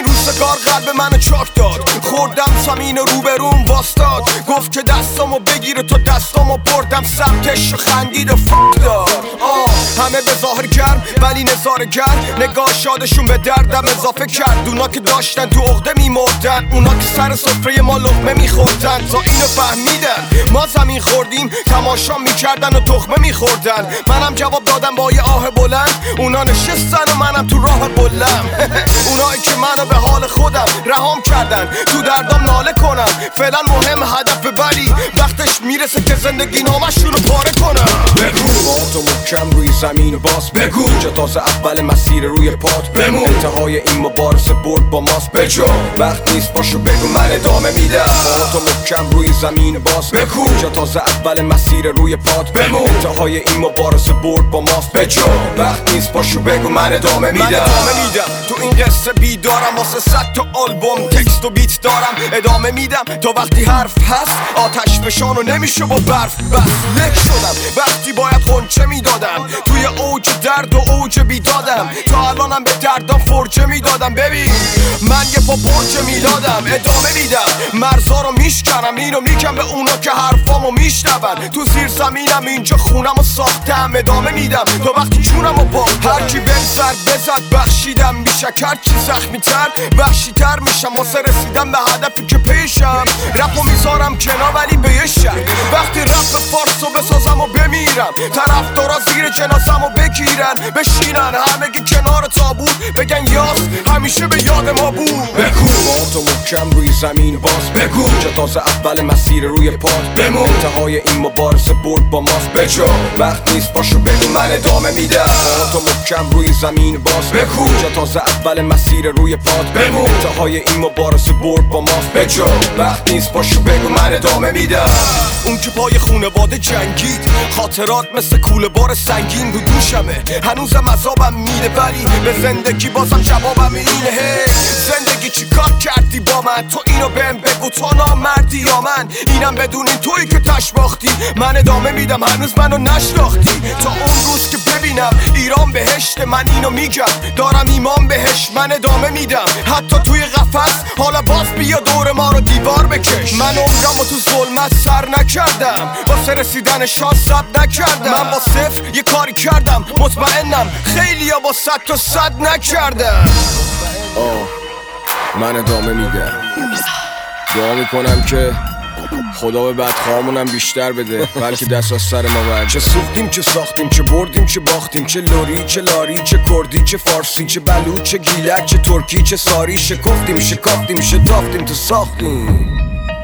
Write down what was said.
روزگار قلب منو چاک داد، خوردم زمین روبروم واستاد، گفت که دستامو بگیره تا دستامو بردم سمتش و خندید و فک داد. همه به ظاهر گرم ولی نظاره گر، نگاه شادشون به دردم اضافه کرد. اونا که داشتن تو عقده میمردن، اونا که سر سفره ما لقمه میخوردن، تا اینو فهمیدن ما زمین خوردیم تماشا میکردن و تخمه میخوردن. منم جواب دادم با یه آه بلند، اونا نشستن و منم تو راه بلم. اونایی که منو به حال خودم رهام کردن، تو دردام ناله کنم، فعلا مهم هدف ولی وقتش میرسه که زندگی نامشون رو پاره کنم. بگو تو محکم روی زمین باز، بگو اینجا تازه اول مسیر روی پات بمون، انتهای این مبارزه برد با ماست بجا، وقت نیست باشو بگو من ادامه میدم. تو محکم روی زمین باز، بگو اینجا تازه اول مسیر روی پات بمون، انتهای این مبارزه برد با ماست بجا، وقت نیست باشو بگو من ادامه میدم. تو این قصه بیدارم، واسه 100 تا آلبوم تکست و بیت دارم، ادامه میدم تا وقتی حرف هست آتش فشانو نمیشه با برف. بس لک شدم وقتی باید خونچه میدادم، توی اوج درد و اوج بیدادم، تا الانم به دردم فرجه میدادم. ببین من یه پا برج میلادم، ادامه میدم مرزا رو میشکنم، اینو میگم به اونا که حرفامو میشنون. تو زیر زمینم اینجا خونمو ساختم، ادامه میدم تا وقتی جونمو باختم. هرکی بهم سر بزد بخشیدم، بیشک چی زخمی تر وحشی تر میشم، واسه رسیدم به هدفی که پیشم. رپو میذارم کنار ولی به یه شک، وقتی رپ فارسو بسازم و بمیرم، طرفدارا زیر جنازمو بگیرن بشینن همگی کنار تابوت، بگن یاس همیشه به یاد ما بود. بگو تو محکم روی زمین باز، بگو اینجا تازه اول مسیر روی پات بمون، انتهای این مبارزه برد با ماست بجا، وقت نیست باشو بگو من ادامه میدم. تو محکم روی زمین باز، بگو اینجا تازه اول مسیر روی پات بمون، انتهای این مبارزه برد با ماست بجا، وقت نیست باشو بگو من ادامه میدم. اون که پای خونواده جنگید، خاطرات مثل کوله بار سنگین رو دوشمه، هنوزم عذابم میره ولی به زندگی بازم جوابم اینه. زندگی چی کار کردی با من؟ تو اینو بهم بگو، تو نامردی یا من؟ اینم بدونین تویی که تش باختی، من ادامه میدم هنوز منو نشناختی. تا اون روز که ببینم ایران بهشت، من اینو میگم دارم ایمان بهش، من ادامه میدم حتی توی قفس. حالا باز بیا دور ما رو دیوار بکش، من عمرمو تو ظلمت سر نکردم، واسه رسیدن شانس ثبت نکردم. من با صفر یه کاری کردم، مطمئنم خیلیا با 100 تا 100 نکردم. من ادامه میدم، دعا میکنم که خدا به بدخواهمونم بیشتر بده، بلکه دست از سر ما برد. چه سوختیم چه ساختیم، چه بردیم چه باختیم، چه لوری چه لاری، چه کردی چه فارسی، چه بلوچ چه گیلک، چه ترکی چه ساری، شکفتیم شکافتیم شتافتیم تا ساختیم.